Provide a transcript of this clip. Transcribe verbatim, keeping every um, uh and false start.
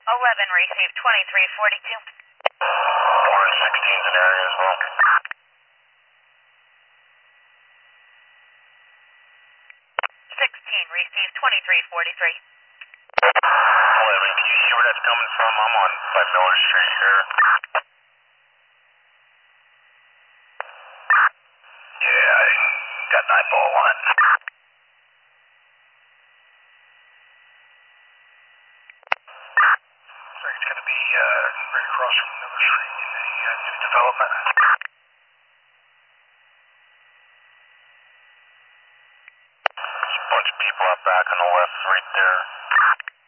eleven, received twenty-three forty-two. Warren sixteen's an area as well. sixteen, received twenty-three forty-three. eleven, can you see where that's coming from? I'm on by Miller Street here. Yeah, I got nine ball on it. So it's going to be uh, right across from Miller Street in the uh, new development. There's a bunch of people out back on the left right there.